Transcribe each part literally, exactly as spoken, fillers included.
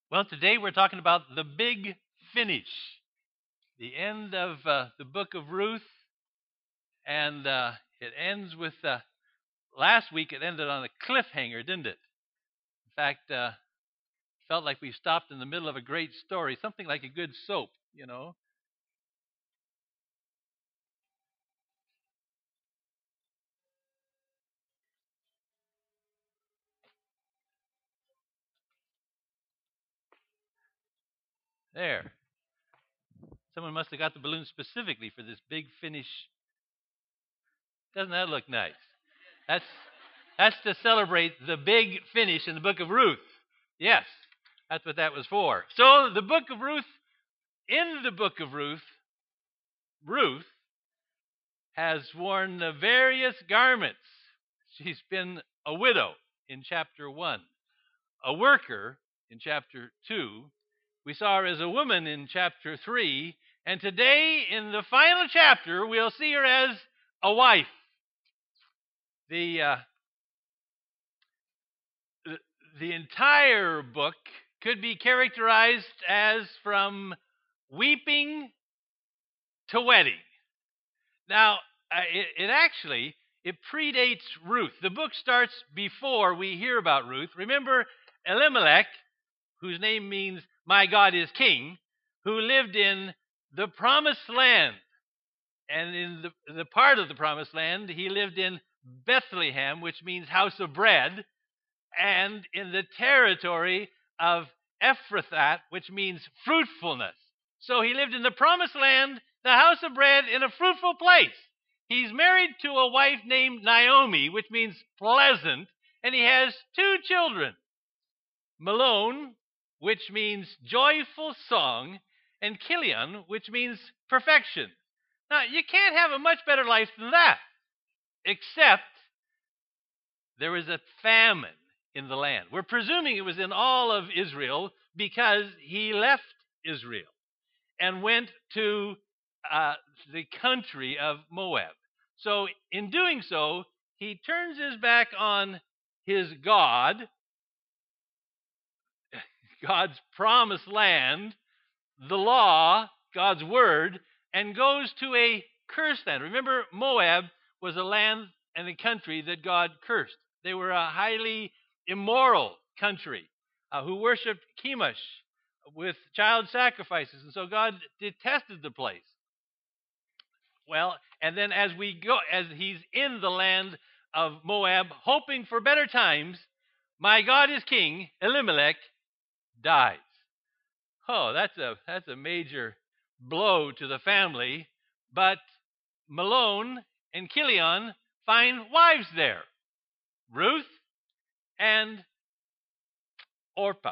Well, today we're talking about the big finish, the end of uh, the book of Ruth, and uh, it ends with uh, last week it ended on a cliffhanger, didn't it? In fact, uh, felt like we stopped in the middle of a great story, something like a good soap, you know. There, someone must have got the balloon specifically for this big finish. Doesn't that look nice? That's that's to celebrate the big finish in the book of Ruth. Yes, that's what that was for. So the book of Ruth, in the book of Ruth, Ruth has worn the various garments. She's been a widow in chapter one, a worker in chapter two. We saw her as a woman in chapter three. And today, in the final chapter, we'll see her as a wife. The, uh, the, the entire book could be characterized as from weeping to wedding. Now, uh, it, it actually it predates Ruth. The book starts before we hear about Ruth. Remember Elimelech, whose name means "my God is king," who lived in the promised land. And in the, the part of the promised land, he lived in Bethlehem, which means house of bread, and in the territory of Ephrathah, which means fruitfulness. So he lived in the promised land, the house of bread, in a fruitful place. He's married to a wife named Naomi, which means pleasant, and he has two children, Malone, which means joyful song, and Kilion, which means perfection. Now, you can't have a much better life than that, except there was a famine in the land. We're presuming it was in all of Israel because he left Israel and went to uh, the country of Moab. So in doing so, he turns his back on his God, God's promised land, the law, God's word, and goes to a cursed land. Remember, Moab was a land and a country that God cursed. They were a highly immoral country uh, who worshipped Chemosh with child sacrifices, and so God detested the place. Well, and then as we go, as he's in the land of Moab, hoping for better times, my God is king, Elimelech dies. Oh, that's a that's a major blow to the family. But Malone and Kilion find wives there, Ruth and Orpah.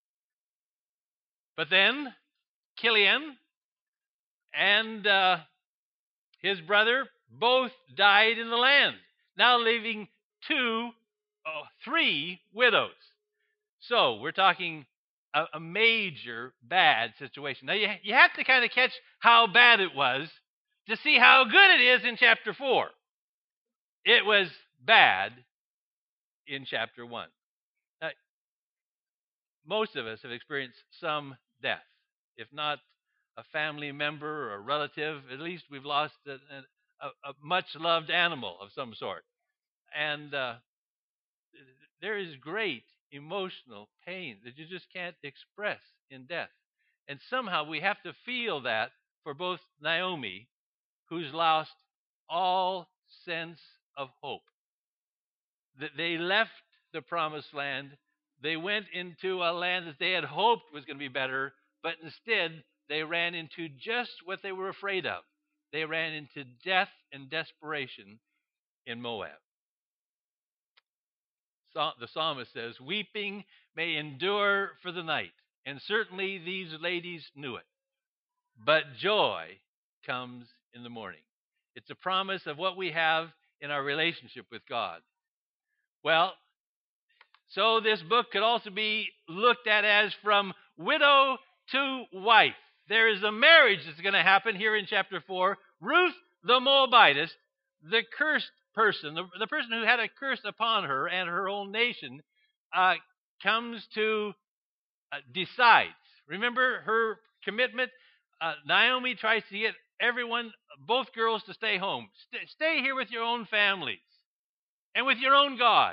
But then Kilion and uh, his brother both died in the land, now leaving two, oh, three widows. So we're talking a, a major bad situation. Now you, you have to kind of catch how bad it was to see how good it is in chapter four. It was bad in chapter one. Now, most of us have experienced some death, if not a family member or a relative. At least we've lost a, a, a much loved animal of some sort. And uh, there is great emotional pain that you just can't express in death. And somehow we have to feel that for both Naomi, who's lost all sense of hope. That they left the promised land, they went into a land that they had hoped was going to be better, but instead they ran into just what they were afraid of. They ran into death and desperation in Moab. The psalmist says, weeping may endure for the night. And certainly these ladies knew it. But joy comes in the morning. It's a promise of what we have in our relationship with God. Well, so this book could also be looked at as from widow to wife. There is a marriage that's going to happen here in chapter four. Ruth the Moabitess, the cursed person, the, the person who had a curse upon her and her whole nation, uh, comes to uh, decides. Remember her commitment? Uh, Naomi tries to get everyone, both girls, to stay home. St- stay here with your own families and with your own God.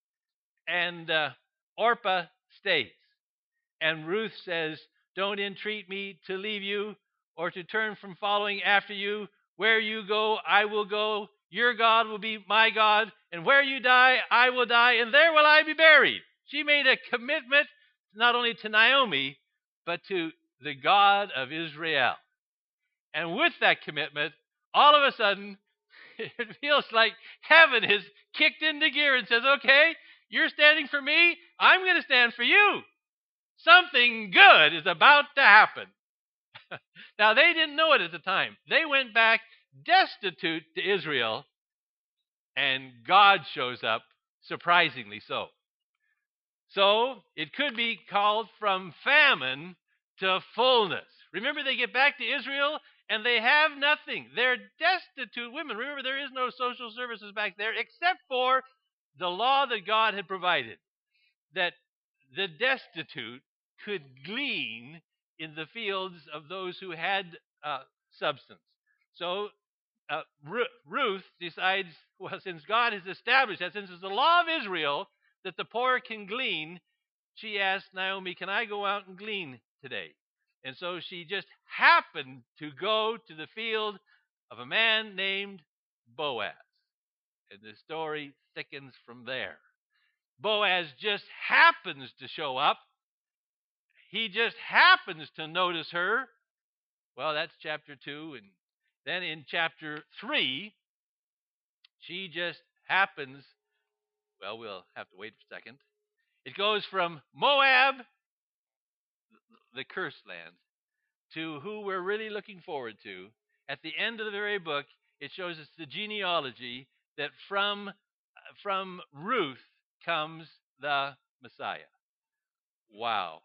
And uh, Orpah stays. And Ruth says, don't entreat me to leave you or to turn from following after you. Where you go, I will go. Your God will be my God. And where you die, I will die. And there will I be buried. She made a commitment not only to Naomi, but to the God of Israel. And with that commitment, all of a sudden, it feels like heaven is kicked into gear and says, okay, you're standing for me. I'm going to stand for you. Something good is about to happen. Now, they didn't know it at the time. They went back destitute to Israel, and God shows up, surprisingly so. So, it could be called from famine to fullness. Remember, they get back to Israel, and they have nothing. They're destitute women. Remember, there is no social services back there except for the law that God had provided, that the destitute could glean in the fields of those who had uh, substance. So uh, Ruth decides, well, since God has established that, since it's the law of Israel that the poor can glean, she asks Naomi, can I go out and glean today? And so she just happened to go to the field of a man named Boaz. And the story thickens from there. Boaz just happens to show up. He just happens to notice her. Well, that's chapter two. And then in chapter three, she just happens, well, we'll have to wait a second. It goes from Moab, the cursed land, to who we're really looking forward to. At the end of the very book, it shows us the genealogy that from, from Ruth comes the Messiah. Wow.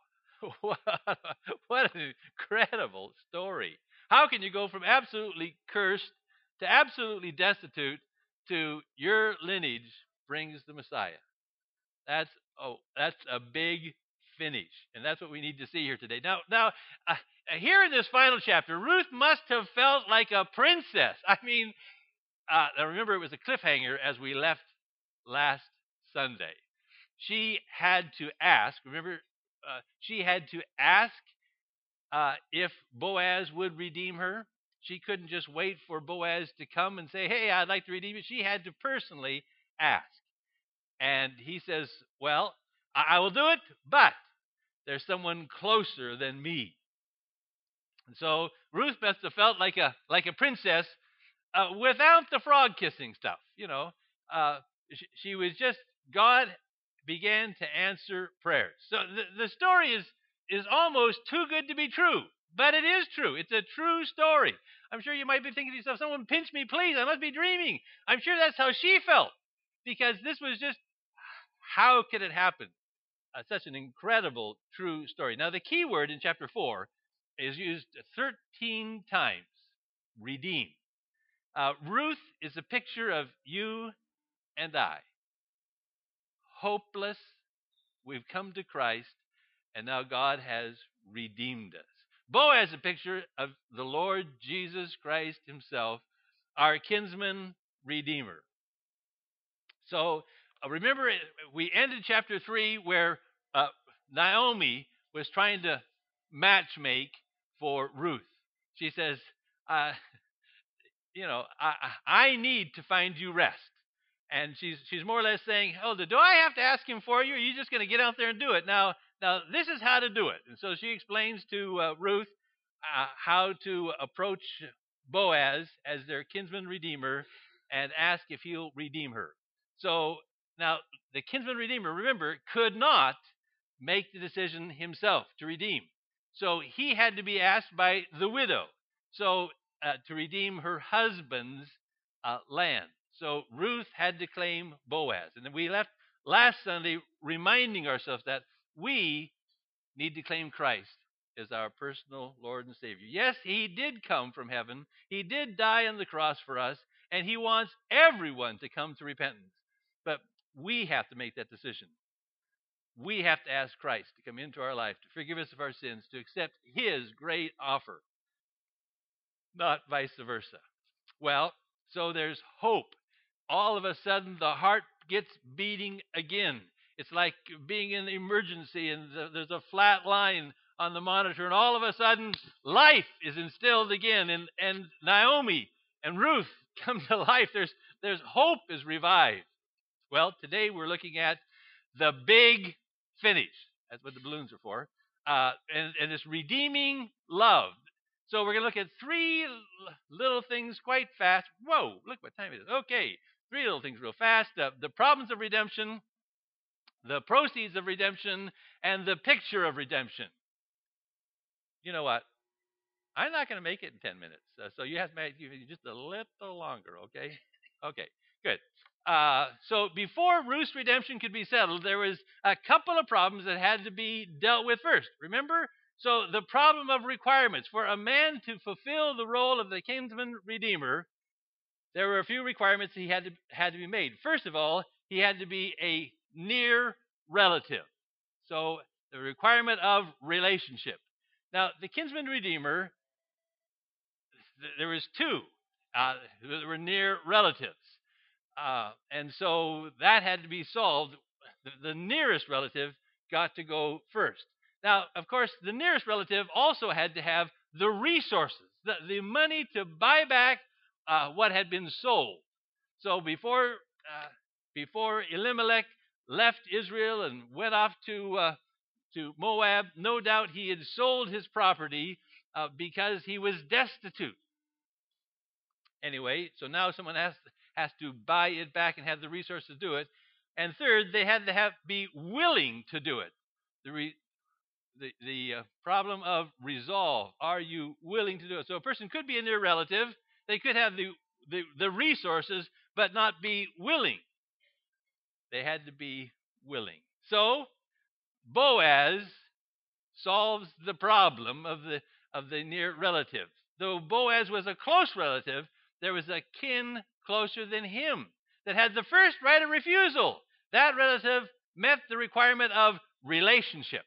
What an incredible story. How can you go from absolutely cursed to absolutely destitute to your lineage brings the Messiah? That's oh, that's a big finish. And that's what we need to see here today. Now, now uh, here in this final chapter, Ruth must have felt like a princess. I mean, uh, I remember it was a cliffhanger as we left last Sunday. She had to ask, remember, uh, she had to ask uh, if Boaz would redeem her. She couldn't just wait for Boaz to come and say, hey, I'd like to redeem you. She had to personally ask. And he says, well, I, I will do it, but there's someone closer than me. And so Ruth must have felt like a like a princess uh, without the frog kissing stuff. You know, uh, she, she was just, God began to answer prayers. So the, the story is is almost too good to be true, but it is true. It's a true story. I'm sure you might be thinking to yourself, someone pinch me, please. I must be dreaming. I'm sure that's how she felt, because this was just, how could it happen? Uh, such an incredible, true story. Now, the key word in chapter four is used thirteen times, redeem. Uh, Ruth is a picture of you and I. Hopeless, we've come to Christ, and now God has redeemed us. Boaz is a picture of the Lord Jesus Christ himself, our kinsman redeemer. So uh, remember, we ended chapter three where uh, Naomi was trying to match make for Ruth. She says, uh, you know, I, I need to find you rest. And she's she's more or less saying, oh, do I have to ask him for you? Or are you just going to get out there and do it? Now, now this is how to do it. And so she explains to uh, Ruth uh, how to approach Boaz as their kinsman redeemer and ask if he'll redeem her. So now the kinsman redeemer, remember, could not make the decision himself to redeem. So he had to be asked by the widow. So uh, to redeem her husband's uh, land. So Ruth had to claim Boaz. And then we left last Sunday reminding ourselves that we need to claim Christ as our personal Lord and Savior. Yes, he did come from heaven. He did die on the cross for us, and he wants everyone to come to repentance. But we have to make that decision. we have to ask Christ to come into our life, to forgive us of our sins, to accept his great offer, not vice versa. Well, so there's hope. All of a sudden, the heart gets beating again. It's like being in emergency and there's a flat line on the monitor, and all of a sudden, life is instilled again. And, and Naomi and Ruth come to life. There's, there's hope is revived. Well, today we're looking at the big finish. That's what the balloons are for. Uh, and, and it's redeeming love. So we're going to look at three little things quite fast. Whoa, look what time it is. Okay, three little things real fast. Uh, the problems of redemption, the proceeds of redemption, and the picture of redemption. You know what? I'm not going to make it in ten minutes. Uh, so you have to make it just a little longer, okay? Okay, good. Uh, so before Ruth's redemption could be settled, there was a couple of problems that had to be dealt with first. Remember? So the problem of requirements. For a man to fulfill the role of the kinsman redeemer, there were a few requirements he had to had to be made. First of all, he had to be a near relative. So the requirement of relationship. Now, the kinsman redeemer, th- there was two. Uh, there were near relatives. Uh, and so that had to be solved. The, the nearest relative got to go first. Now, of course, the nearest relative also had to have the resources, the, the money to buy back uh, what had been sold. So before uh, before Elimelech left Israel and went off to uh, to Moab, no doubt he had sold his property uh, because he was destitute. Anyway, so now someone has has to buy it back and have the resources to do it. And third, they had to have be willing to do it. The re, the, the uh, problem of resolve. Are you willing to do it? So a person could be a near relative. They could have the, the, the resources, but not be willing. They had to be willing. So Boaz solves the problem of the of the near relative. Though Boaz was a close relative, there was a kin closer than him that had the first right of refusal. That relative met the requirement of relationship.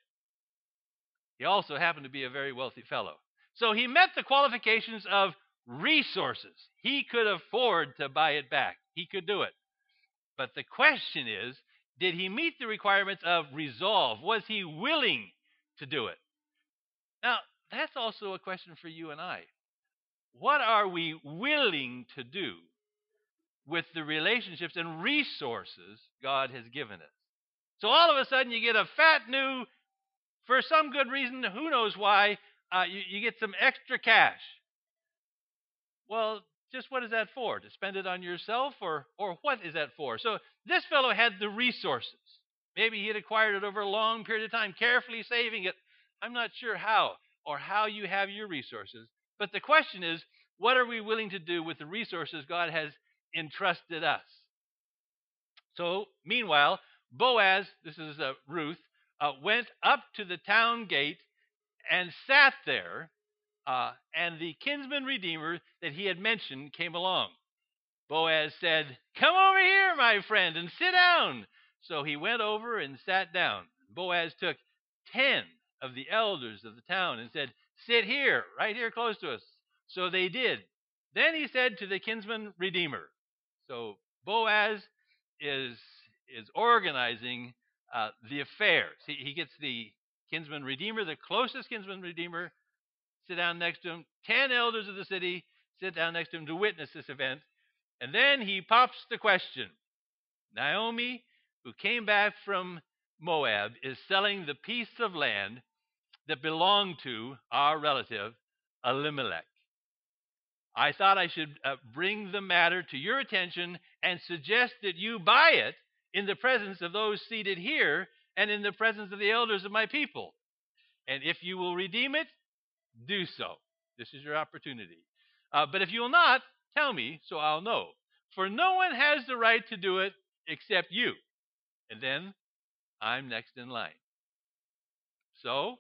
He also happened to be a very wealthy fellow. So he met the qualifications of resources. He could afford to buy it back. He could do it. But the question is, did he meet the requirements of resolve? Was he willing to do it? Now, that's also a question for you and I. What are we willing to do with the relationships and resources God has given us? So all of a sudden you get a fat new, for some good reason, who knows why, uh, you, you get some extra cash. Well, just what is that for? To spend it on yourself, or or what is that for? So this fellow had the resources. Maybe he had acquired it over a long period of time, carefully saving it. I'm not sure how or how you have your resources. But the question is, what are we willing to do with the resources God has entrusted us? So, meanwhile, Boaz, this is uh, Ruth, uh, went up to the town gate and sat there, uh, and the kinsman redeemer that he had mentioned came along. Boaz said, "Come over here, my friend, and sit down." So he went over and sat down. Boaz took ten of the elders of the town and said, "Sit here, right here close to us." So they did. Then he said to the kinsman redeemer. So Boaz is is organizing uh, the affairs. He, he gets the kinsman redeemer, the closest kinsman redeemer, sit down next to him. Ten elders of the city sit down next to him to witness this event. And then he pops the question. Naomi, who came back from Moab, is selling the piece of land that belonged to our relative, Elimelech. I thought I should uh, bring the matter to your attention and suggest that you buy it in the presence of those seated here and in the presence of the elders of my people. And if you will redeem it, do so. This is your opportunity. Uh, but if you will not, tell me so I'll know. For no one has the right to do it except you. And then I'm next in line. So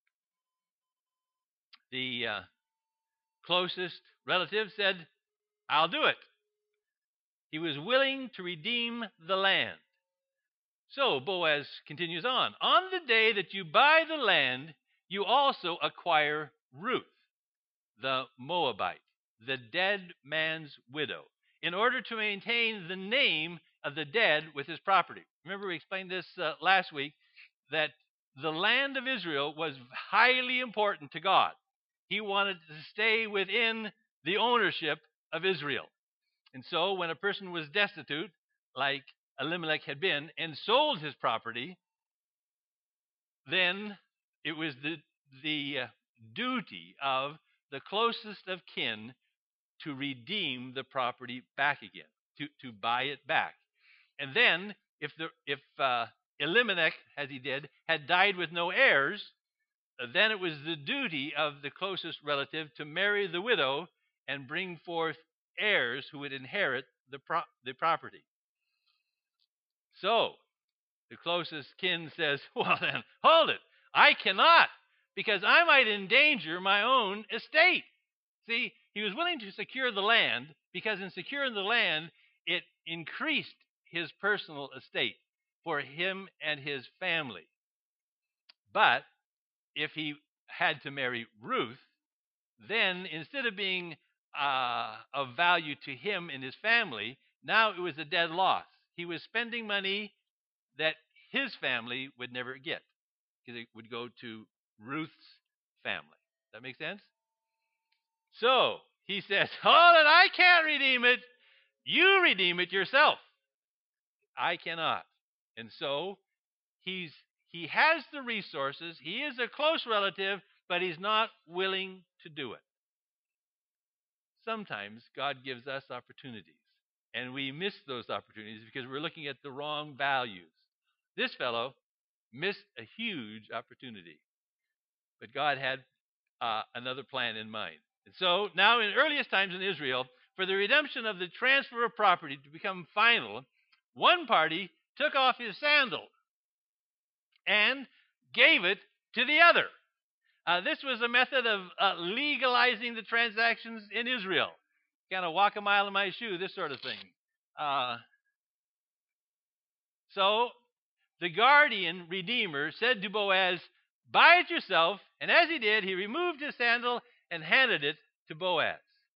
the uh, closest relative said, "I'll do it." He was willing to redeem the land. So Boaz continues on. On the day that you buy the land, you also acquire Ruth, the Moabite, the dead man's widow, in order to maintain the name of the dead with his property. Remember, we explained this uh, last week, that the land of Israel was highly important to God. He wanted to stay within the ownership of Israel. And so when a person was destitute, like Elimelech had been, and sold his property, then it was the, the uh, duty of the closest of kin to redeem the property back again, to, to buy it back. And then if the if uh, Elimelech, as he did, had died with no heirs, then it was the duty of the closest relative to marry the widow and bring forth heirs who would inherit the pro- the property. So the closest kin says, well then, hold it. I cannot, because I might endanger my own estate. See, he was willing to secure the land because in securing the land, it increased his personal estate for him and his family. But if he had to marry Ruth, then instead of being uh, of value to him and his family, now it was a dead loss. He was spending money that his family would never get, because it would go to Ruth's family. Does that make sense? So he says, oh, that I can't redeem it. You redeem it yourself. I cannot. And so he's he has the resources. He is a close relative, but he's not willing to do it. Sometimes God gives us opportunities, and we miss those opportunities because we're looking at the wrong values. This fellow missed a huge opportunity, but God had uh, another plan in mind. And so now in earliest times in Israel, for the redemption of the transfer of property to become final, one party took off his sandal and gave it to the other. Uh, this was a method of uh, legalizing the transactions in Israel. Kind of walk a mile in my shoe, this sort of thing. Uh, so the guardian redeemer said to Boaz, buy it yourself. And as he did, he removed his sandal and handed it to Boaz.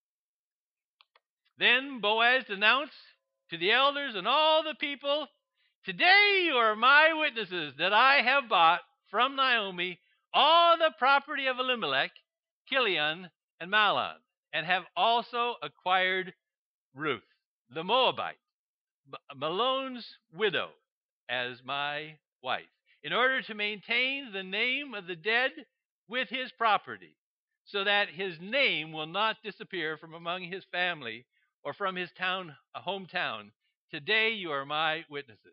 Then Boaz announced to the elders and all the people, today you are my witnesses that I have bought from Naomi all the property of Elimelech, Kilion, and Mahlon, and have also acquired Ruth, the Moabite, Mahlon's widow, as my wife, in order to maintain the name of the dead with his property, so that his name will not disappear from among his family or from his town, hometown. Today you are my witnesses.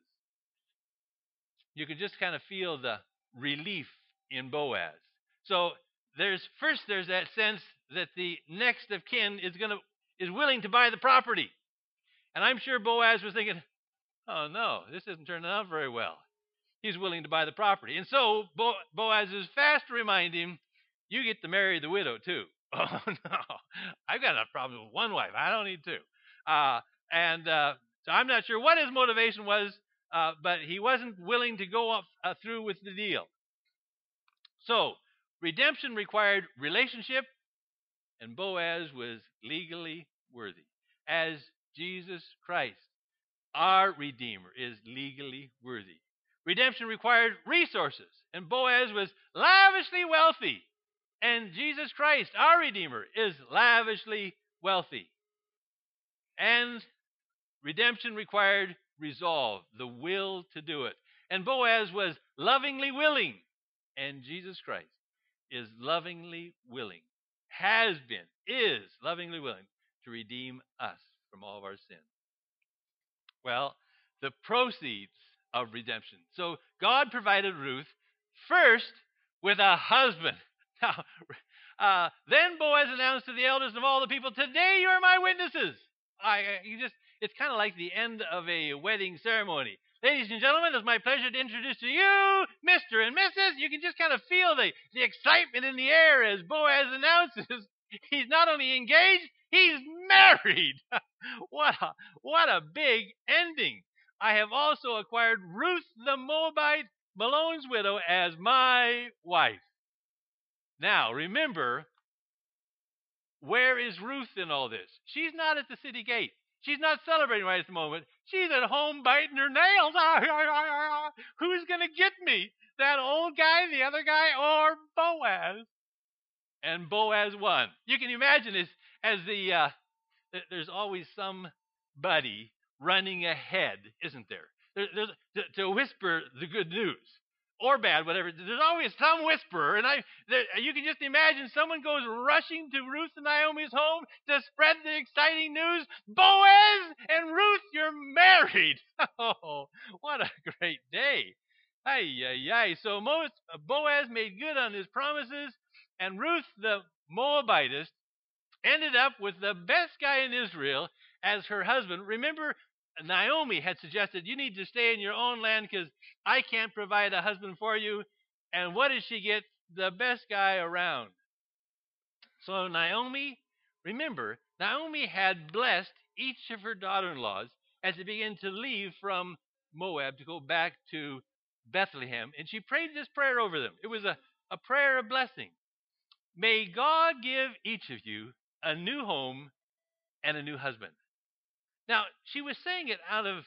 You can just kind of feel the relief in Boaz. So there's first there's that sense that the next of kin is going to is willing to buy the property. And I'm sure Boaz was thinking, oh no, this isn't turning out very well. He's willing to buy the property. And so Bo- Boaz is fast to remind him, you get to marry the widow too. Oh no, I've got a problem with one wife. I don't need two. Uh, and uh, so I'm not sure what his motivation was, uh, but he wasn't willing to go up, uh, through with the deal. So redemption required relationship, and Boaz was legally worthy, as Jesus Christ, our Redeemer, is legally worthy. Redemption required resources, and Boaz was lavishly wealthy, and Jesus Christ, our Redeemer, is lavishly wealthy. And redemption required resolve, the will to do it. And Boaz was lovingly willing, and Jesus Christ is lovingly willing, has been, is lovingly willing to redeem us from all of our sins. Well, the proceeds of redemption. So God provided Ruth first with a husband. Now, uh, then Boaz announced to the elders of all the people, today you are my witnesses. I, you just, it's kind of like the end of a wedding ceremony. Ladies and gentlemen, it's my pleasure to introduce to you Mister and Missus You can just kind of feel the, the excitement in the air as Boaz announces he's not only engaged, he's married. what a what a big ending. I have also acquired Ruth the Moabite, Malone's widow, as my wife. Now, remember, where is Ruth in all this? She's not at the city gate. She's not celebrating right at the moment. She's at home biting her nails. Who's going to get me? That old guy, the other guy, or Boaz? And Boaz won. You can imagine as, as the, uh, there's always somebody running ahead, isn't there? there there's, to, to whisper the good news. Or bad, whatever. There's always some whisperer, and I. There, you can just imagine someone goes rushing to Ruth and Naomi's home to spread the exciting news. Boaz and Ruth, you're married. Oh, what a great day! Ay, ay, ay. So Boaz made good on his promises, and Ruth the Moabitess ended up with the best guy in Israel as her husband. Remember, Naomi had suggested you need to stay in your own land because I can't provide a husband for you. And what did she get? The best guy around. So Naomi, remember, Naomi had blessed each of her daughter-in-laws as they began to leave from Moab to go back to Bethlehem. And she prayed this prayer over them. It was a, a prayer of blessing. May God give each of you a new home and a new husband. Now, she was saying it out of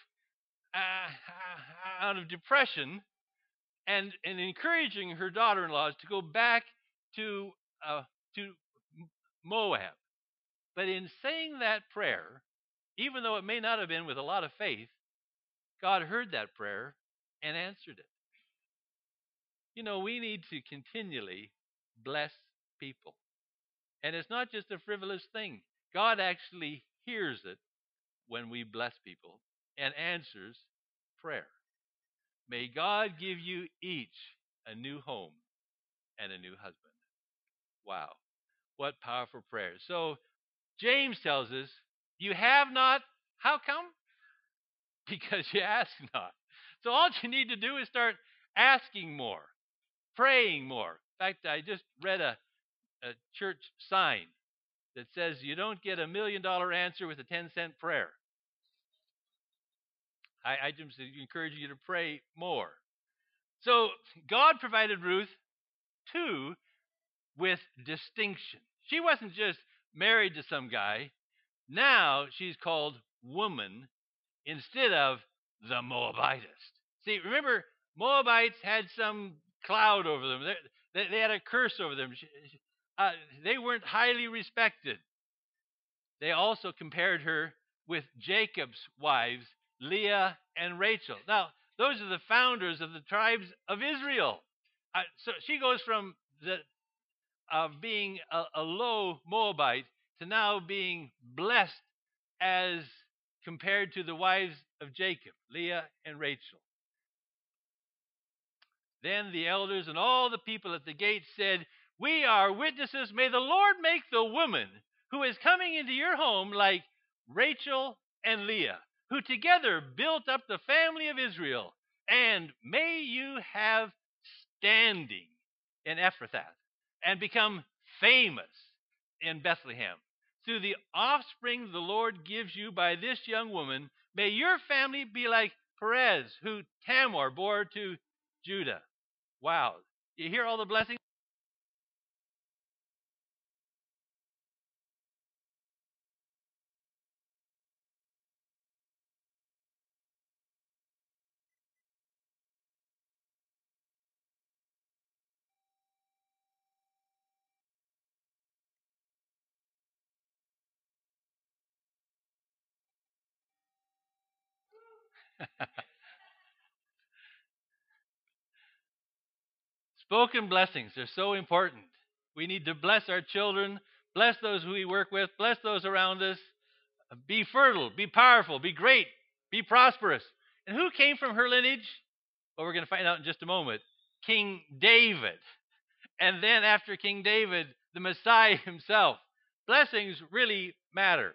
uh, out of depression and, and encouraging her daughter-in-laws to go back to uh, to Moab. But in saying that prayer, even though it may not have been with a lot of faith, God heard that prayer and answered it. You know, we need to continually bless people. And it's not just a frivolous thing. God actually hears it when we bless people and answers prayer. May God give you each a new home and a new husband. Wow. What powerful prayers. So James tells us, you have not, how come? Because you ask not. So all you need to do is start asking more, praying more. In fact, I just read a, a church sign that says you don't get a million dollar answer with a ten cent prayer. I, I just encourage you to pray more. So God provided Ruth, too, with distinction. She wasn't just married to some guy. Now she's called woman instead of the Moabitess. See, remember, Moabites had some cloud over them. They, they had a curse over them. Uh, they weren't highly respected. They also compared her with Jacob's wives, Leah and Rachel. Now, those are the founders of the tribes of Israel. Uh, so she goes from the of being a, a low Moabite to now being blessed as compared to the wives of Jacob, Leah and Rachel. Then the elders and all the people at the gate said, we are witnesses. May the Lord make the woman who is coming into your home like Rachel and Leah, who together built up the family of Israel. And may you have standing in Ephrathah and become famous in Bethlehem. Through the offspring the Lord gives you by this young woman, may your family be like Perez, who Tamar bore to Judah. Wow. You hear all the blessings? Spoken blessings are so important. We need to bless our children, bless those who we work with, bless those around us. Be fertile, be powerful, be great, be prosperous. And who came from her lineage? Well, we're going to find out in just a moment. King David. And then after King David, the Messiah himself. Blessings really matter.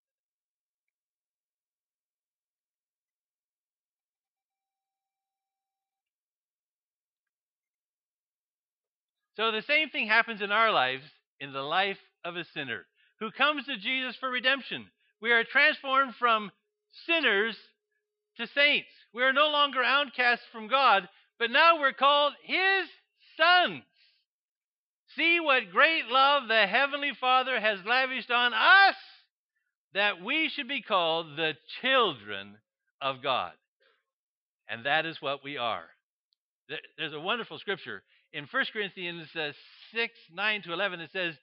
So the same thing happens in our lives, in the life of a sinner who comes to Jesus for redemption. We are transformed from sinners to saints. We are no longer outcasts from God, but now we're called His sons. See what great love the Heavenly Father has lavished on us, that we should be called the children of God. And that is what we are. There's a wonderful scripture in First Corinthians uh, six, nine to eleven. It says,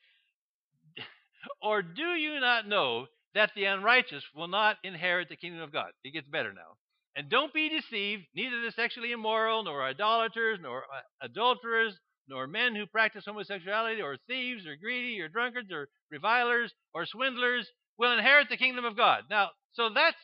or do you not know that the unrighteous will not inherit the kingdom of God? It gets better now. And don't be deceived, neither the sexually immoral, nor idolaters, nor uh, adulterers, nor men who practice homosexuality, or thieves, or greedy, or drunkards, or revilers, or swindlers will inherit the kingdom of God. Now, so that's,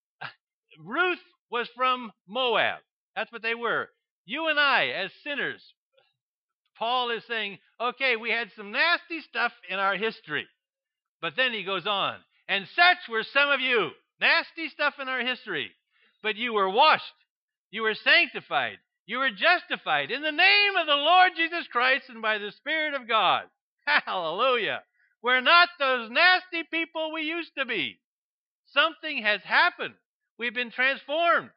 Ruth was from Moab. That's what they were. You and I, as sinners, Paul is saying, okay, we had some nasty stuff in our history. But then he goes on, and such were some of you. Nasty stuff in our history. But you were washed. You were sanctified. You were justified in the name of the Lord Jesus Christ and by the Spirit of God. Hallelujah. We're not those nasty people we used to be. Something has happened. We've been transformed.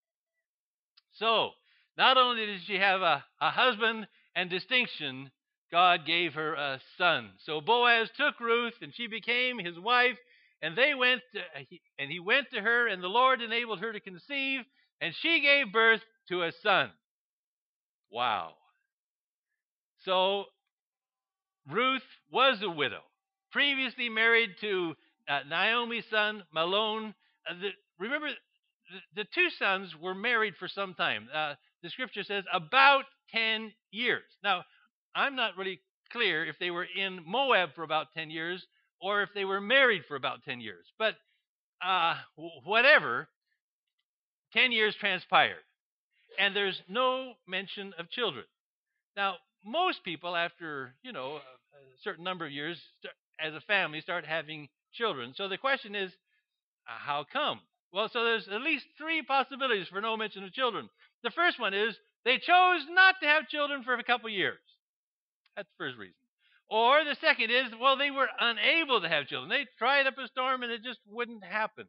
So, not only did she have a, a husband and distinction, God gave her a son. So Boaz took Ruth, and she became his wife, and they went, to, and he went to her, and the Lord enabled her to conceive, and she gave birth to a son. Wow. So Ruth was a widow, previously married to uh, Naomi's son, Mahlon. Uh, the, remember, the, the two sons were married for some time. Uh, the scripture says about ten years. Now, I'm not really clear if they were in Moab for about ten years or if they were married for about ten years. But uh, whatever, ten years transpired. And there's no mention of children. Now, most people, after, you know, a certain number of years, as a family, start having children. So the question is, uh, how come? Well, so there's at least three possibilities for no mention of children. The first one is they chose not to have children for a couple years. That's the first reason. Or the second is, well, they were unable to have children. They tried up a storm and it just wouldn't happen.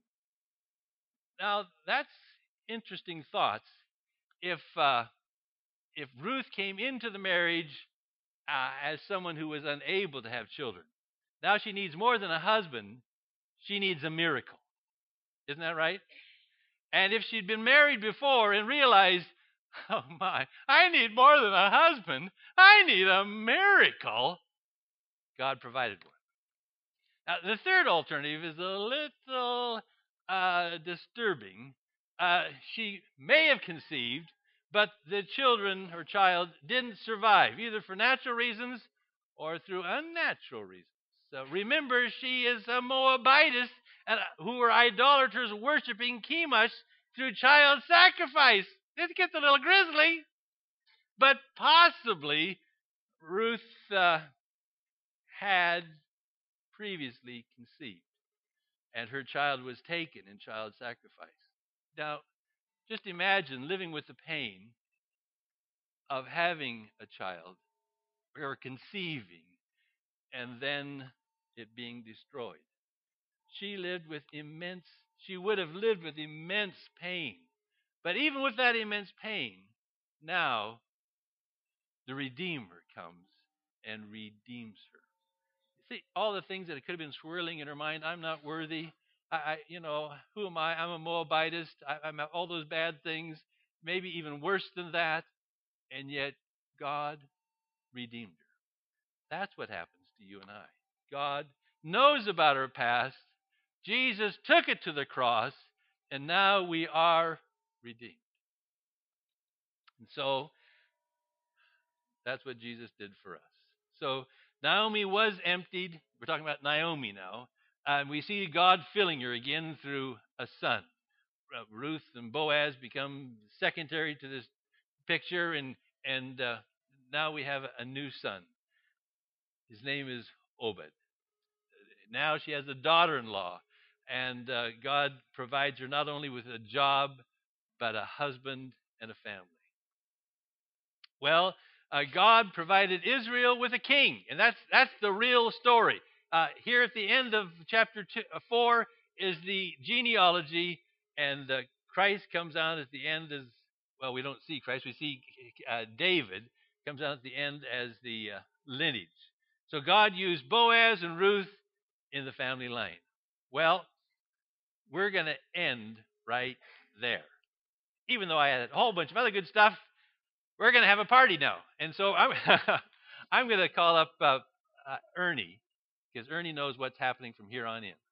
Now, that's interesting thoughts. If uh, if Ruth came into the marriage uh, as someone who was unable to have children, now she needs more than a husband. She needs a miracle. Isn't that right? And if she'd been married before and realized, oh my, I need more than a husband. I need a miracle. God provided one. Now, the third alternative is a little uh, disturbing. Uh, she may have conceived, but the children, her child, didn't survive, either for natural reasons or through unnatural reasons. So remember, she is a Moabitess and, uh, who were idolaters worshiping Chemosh through child sacrifice. It gets a little grisly. But possibly Ruth uh, had previously conceived, and her child was taken in child sacrifice. Now, just imagine living with the pain of having a child or conceiving and then it being destroyed. She lived with immense, she would have lived with immense pain. But even with that immense pain, now the Redeemer comes and redeems her. See, all the things that could have been swirling in her mind, I'm not worthy. I, I you know, who am I? I'm a Moabitess. I, I'm all those bad things, maybe even worse than that. And yet God redeemed her. That's what happens to you and I. God knows about our past. Jesus took it to the cross, and now we are redeemed. And so that's what Jesus did for us. So Naomi was emptied. We're talking about Naomi now. And we see God filling her again through a son. Ruth and Boaz become secondary to this picture, and, and uh, now we have a new son. His name is Obed. Now she has a daughter-in-law, and uh, God provides her not only with a job, but a husband and a family. Well, uh, God provided Israel with a king, and that's that's the real story. Uh, here at the end of chapter two, uh, four is the genealogy and the Christ comes on at the end as, well, we don't see Christ. We see uh, David comes on at the end as the uh, lineage. So God used Boaz and Ruth in the family line. Well, we're going to end right there. Even though I had a whole bunch of other good stuff, we're going to have a party now. And so I'm, I'm going to call up uh, uh, Ernie, because Ernie knows what's happening from here on in.